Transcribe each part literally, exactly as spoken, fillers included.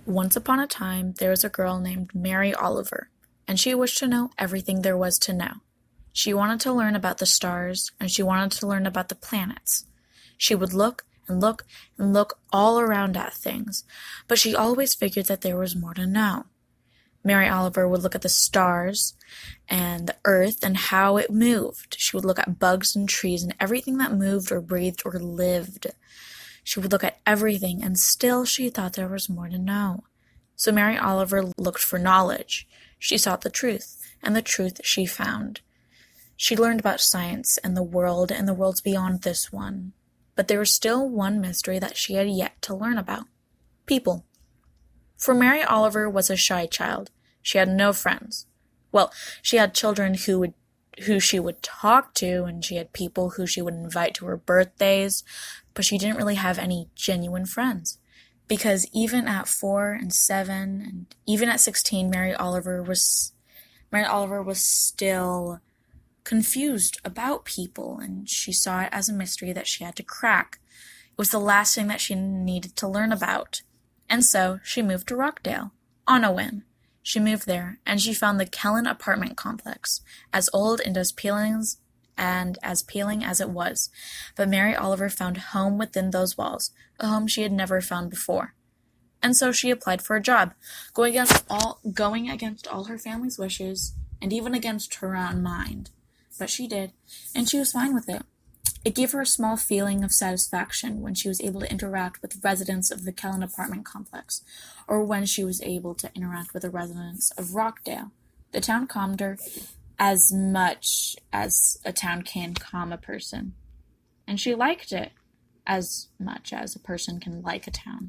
Once upon a time, there was a girl named Mary Oliver, and she wished to know everything there was to know. She wanted to learn about the stars, and she wanted to learn about the planets. She would look and look and look all around at things, but she always figured that there was more to know. Mary Oliver would look at the stars and the earth and how it moved. She would look at bugs and trees and everything that moved or breathed or lived. She would look at everything, and still she thought there was more to know. So Mary Oliver looked for knowledge. She sought the truth, and the truth she found. She learned about science and the world and the worlds beyond this one. But there was still one mystery that she had yet to learn about. People. For Mary Oliver was a shy child. She had no friends. Well, she had children who would who she would talk to, and she had people who she would invite to her birthdays, but she didn't really have any genuine friends. Because even at four and seven, and even at sixteen, Mary Oliver was Mary Oliver was still confused about people, and she saw it as a mystery that she had to crack. It was the last thing that she needed to learn about. And so she moved to Rockdale, on a whim. She moved there, and she found the Kellen apartment complex, as old and as peeling and as peeling as it was. But Mary Oliver found home within those walls, a home she had never found before. And so she applied for a job, going against all going against all her family's wishes, and even against her own mind. But she did, and she was fine with it. It gave her a small feeling of satisfaction when she was able to interact with residents of the Kellen apartment complex, or when she was able to interact with the residents of Rockdale. The town calmed her as much as a town can calm a person, and she liked it as much as a person can like a town.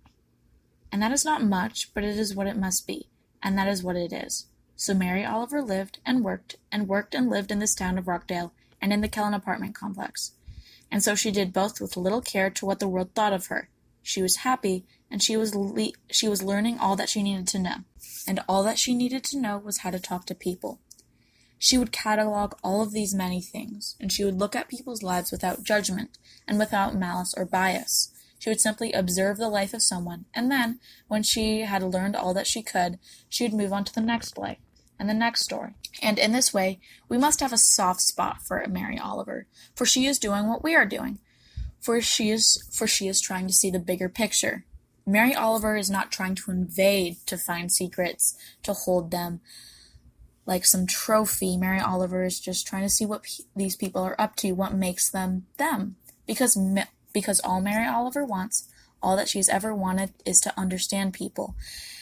And that is not much, but it is what it must be, and that is what it is. So Mary Oliver lived and worked and worked and lived in this town of Rockdale and in the Kellen apartment complex. And so she did both with little care to what the world thought of her. She was happy, and she was le- she was learning all that she needed to know. And all that she needed to know was how to talk to people. She would catalog all of these many things, and she would look at people's lives without judgment and without malice or bias. She would simply observe the life of someone, and then, when she had learned all that she could, she would move on to the next life and the next story. And in this way, we must have a soft spot for Mary Oliver, for she is doing what we are doing, for she is for she is trying to see the bigger picture. Mary Oliver is not trying to invade to find secrets, to hold them like some trophy. Mary Oliver is just trying to see what pe- these people are up to, what makes them them. Because because all Mary Oliver wants, all that she's ever wanted, is to understand people.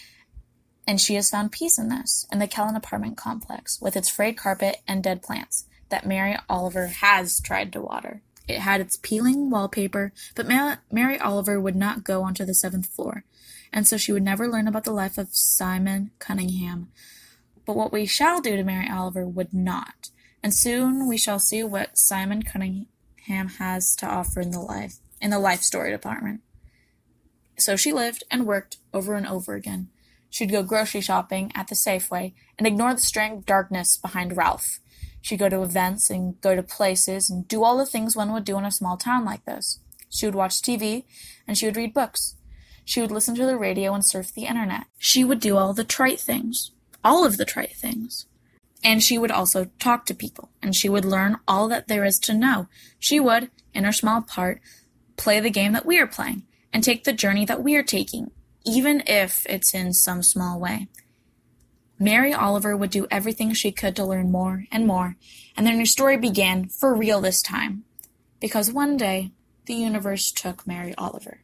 And she has found peace in this, in the Kellen apartment complex, with its frayed carpet and dead plants that Mary Oliver has tried to water. It had its peeling wallpaper, but Ma- Mary Oliver would not go onto the seventh floor, and so she would never learn about the life of Simon Cunningham. But what we shall do to Mary Oliver would not, and soon we shall see what Simon Cunningham has to offer in the life in the life story department. So she lived and worked over and over again. She'd go grocery shopping at the Safeway and ignore the strange darkness behind Ralph. She'd go to events and go to places and do all the things one would do in a small town like this. She would watch T V, and she would read books. She would listen to the radio and surf the internet. She would do all the trite things, all of the trite things. And she would also talk to people, and she would learn all that there is to know. She would, in her small part, play the game that we are playing, and take the journey that we are taking, even if it's in some small way. Mary Oliver would do everything she could to learn more and more, and then her story began for real this time, because one day the universe took Mary Oliver.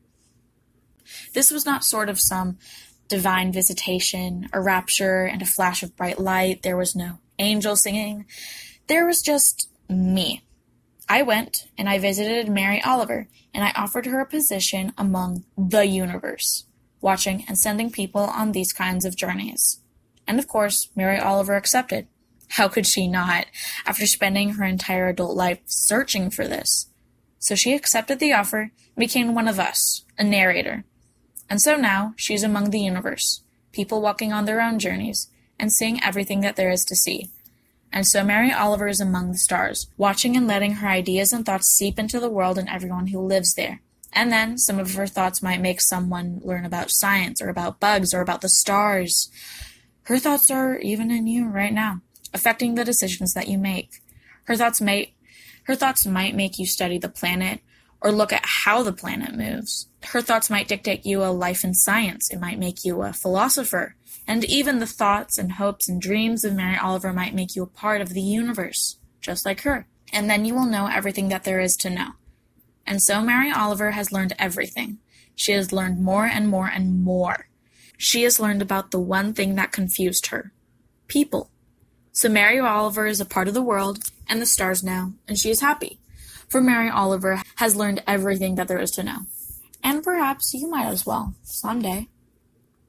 This was not sort of some divine visitation, a rapture, and a flash of bright light. There was no angel singing. There was just me. I went, and I visited Mary Oliver, and I offered her a position among the universe, watching and sending people on these kinds of journeys. And of course, Mary Oliver accepted. How could she not, after spending her entire adult life searching for this? So she accepted the offer and became one of us, a narrator. And so now she's among the universe, people walking on their own journeys, and seeing everything that there is to see. And so Mary Oliver is among the stars, watching and letting her ideas and thoughts seep into the world and everyone who lives there. And then some of her thoughts might make someone learn about science or about bugs or about the stars. Her thoughts are even in you right now, affecting the decisions that you make. Her thoughts may, her thoughts might make you study the planet or look at how the planet moves. Her thoughts might dictate you a life in science. It might make you a philosopher. And even the thoughts and hopes and dreams of Mary Oliver might make you a part of the universe, just like her. And then you will know everything that there is to know. And so Mary Oliver has learned everything. She has learned more and more and more. She has learned about the one thing that confused her. People. So Mary Oliver is a part of the world and the stars now, and she is happy. For Mary Oliver has learned everything that there is to know. And perhaps you might as well, someday.